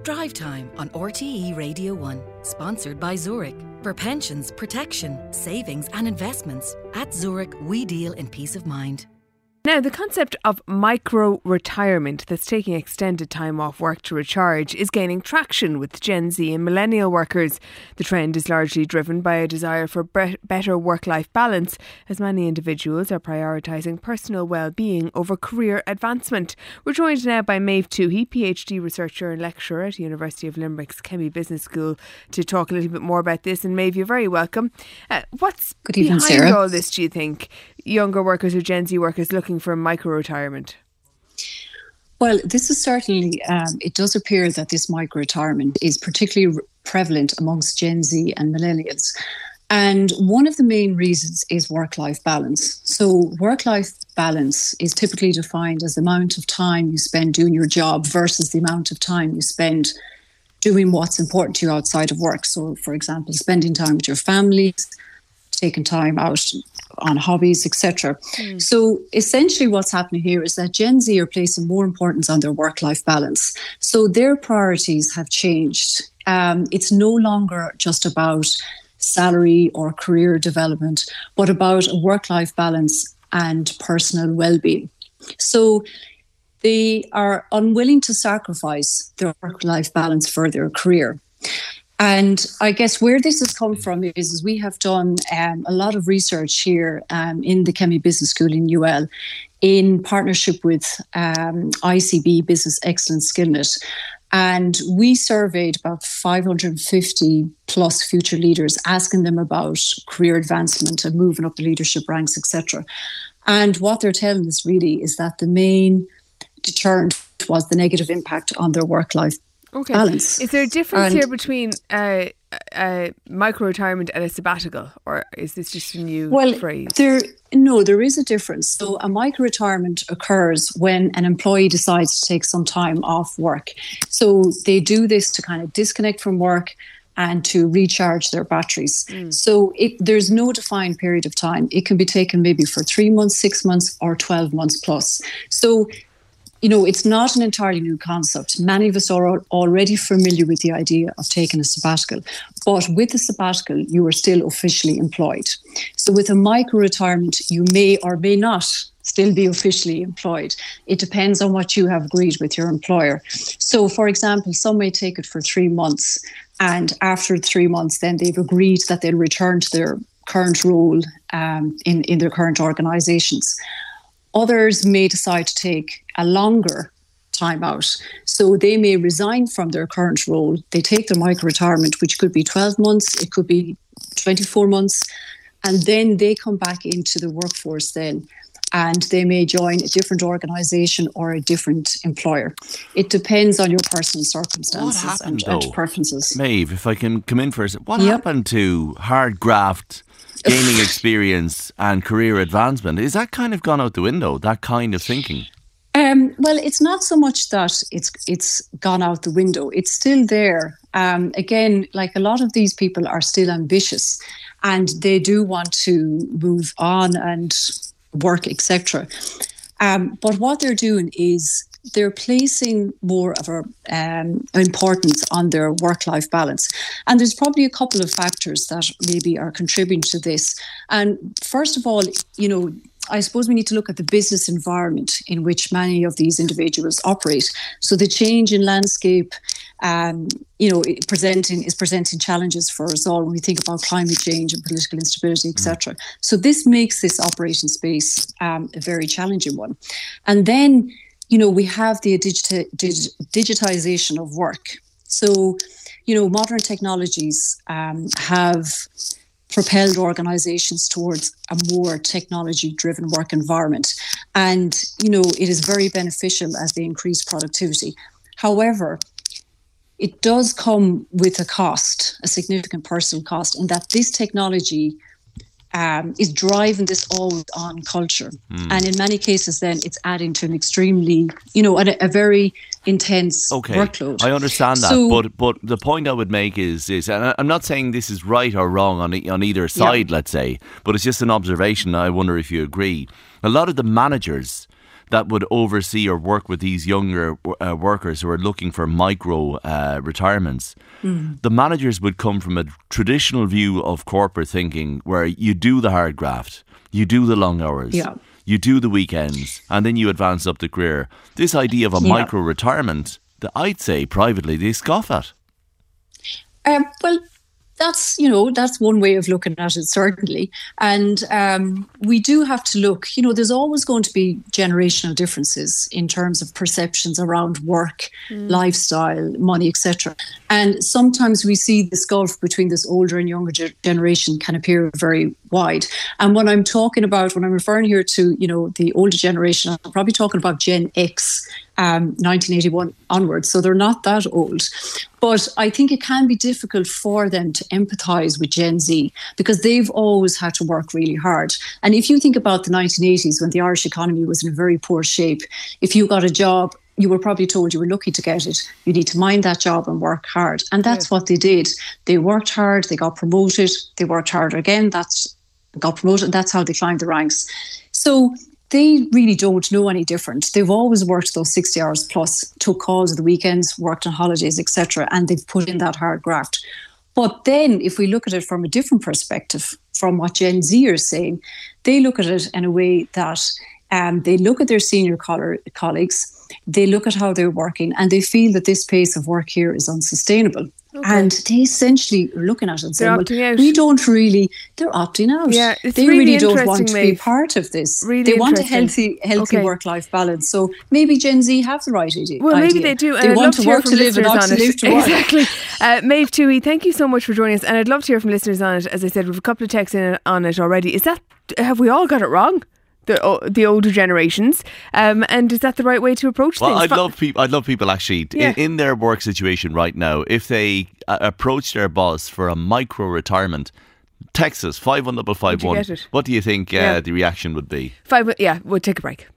Drive Time on RTE Radio 1, sponsored by Zurich. For pensions, protection, savings and investments, at Zurich we deal in peace of mind. Now, the concept of micro-retirement that's taking extended time off work to recharge is gaining traction with Gen Z and millennial workers. The trend is largely driven by a desire for better work-life balance, as many individuals are prioritising personal well-being over career advancement. We're joined now by Maeve Toohey, PhD researcher and lecturer at University of Limerick's Chemie Business School, to talk a little bit more about this. And Maeve, you're very welcome. What's Good evening, behind Sarah. all this, do you think? Younger workers or Gen Z workers looking for micro-retirement? Well, this is certainly, it does appear that this micro-retirement is particularly prevalent amongst Gen Z and millennials. And one of the main reasons is work-life balance. So work-life balance is typically defined as the amount of time you spend doing your job versus the amount of time you spend doing what's important to you outside of work. So, for example, spending time with your families, taking time out on hobbies, etc. So essentially what's happening here is that Gen Z are placing more importance on their work-life balance. So their priorities have changed. It's no longer just about salary or career development, but about a work-life balance and personal well-being. So they are unwilling to sacrifice their work-life balance for their career. And I guess where this has come from is we have done a lot of research here in the Chemie Business School in UL in partnership with ICB Business Excellence SkillNet. And we surveyed about 550 plus future leaders, asking them about career advancement and moving up the leadership ranks, etc. And what they're telling us really is that the main deterrent was the negative impact on their work-life balance. Is there a difference here between micro-retirement and a sabbatical, or is this just a new phrase? There is a difference. So a micro-retirement occurs when an employee decides to take some time off work. So they do this to kind of disconnect from work and to recharge their batteries. So there's no defined period of time. It can be taken maybe for 3 months, 6 months, or 12 months plus. So it's not an entirely new concept. Many of us are already familiar with the idea of taking a sabbatical. But with a sabbatical, you are still officially employed. So with a micro-retirement, you may or may not still be officially employed. It depends on what you have agreed with your employer. So, for example, some may take it for 3 months. And after 3 months, then they've agreed that they'll return to their current role in their current organisations. Others may decide to take a longer time out. So they may resign from their current role. They take their micro-retirement, which could be 12 months, it could be 24 months, and then they come back into the workforce then, and they may join a different organisation or a different employer. It depends on your personal circumstances and preferences. Maeve, if I can come in for a second, what happened to hard graft, gaining experience and career advancement? Is that kind of gone out the window, that kind of thinking? Well, it's not so much that it's gone out the window. It's still there. Again, like a lot of these people are still ambitious and they do want to move on and work, etc. But what they're doing is they're placing more of an importance on their work-life balance. And there's probably a couple of factors that maybe are contributing to this. And first of all, I suppose we need to look at the business environment in which many of these individuals operate. So the change in landscape, is presenting challenges for us all when we think about climate change and political instability, etc. So this makes this operating space a very challenging one. And then, we have the digitization of work. So, modern technologies have propelled organisations towards a more technology-driven work environment. And, it is very beneficial as they increase productivity. However, it does come with a cost, a significant personal cost, in that this technology is driving this always-on culture. And in many cases, then, it's adding to an extremely, a very intense workload. I understand that, but the point I would make is, and I'm not saying this is right or wrong on either side, let's say, but it's just an observation. I wonder if you agree. A lot of the managers that would oversee or work with these younger workers who are looking for micro retirements. The managers would come from a traditional view of corporate thinking where you do the hard graft, you do the long hours, you do the weekends, and then you advance up the career. This idea of a micro retirement, that I'd say privately they scoff at. Well, that's one way of looking at it, certainly. And we do have to look, there's always going to be generational differences in terms of perceptions around work, lifestyle, money, etc. And sometimes we see this gulf between this older and younger generation can appear very wide. And when I'm referring here to, the older generation, I'm probably talking about Gen X, 1981 onwards. So they're not that old. But I think it can be difficult for them to empathise with Gen Z because they've always had to work really hard. And if you think about the 1980s when the Irish economy was in a very poor shape, if you got a job, you were probably told you were lucky to get it. You need to mind that job and work hard. And that's what they did. They worked hard, they got promoted, they worked harder again, got promoted, and that's how they climbed the ranks. So they really don't know any different. They've always worked those 60 hours plus, took calls at the weekends, worked on holidays, etc., and they've put in that hard graft. But then if we look at it from a different perspective, from what Gen Z are saying, they look at it in a way that they look at their senior colleagues, they look at how they're working, and they feel that this pace of work here is unsustainable. Okay. And they essentially are looking at it and saying, they're opting out. Yeah, it's they really don't want to be part of this. Really they want a healthy work-life balance. So maybe Gen Z have the right idea. Well, maybe they do. They want to work to live and not to live to work. Exactly. Maeve Toohey, thank you so much for joining us. And I'd love to hear from listeners on it. As I said, we have a couple of texts on it already. Have we all got it wrong? The older generations, and is that the right way to approach things? I'd love people actually in their work situation right now, if they approach their boss for a micro retirement. Text us 51551. What do you think the reaction would be? We'll take a break.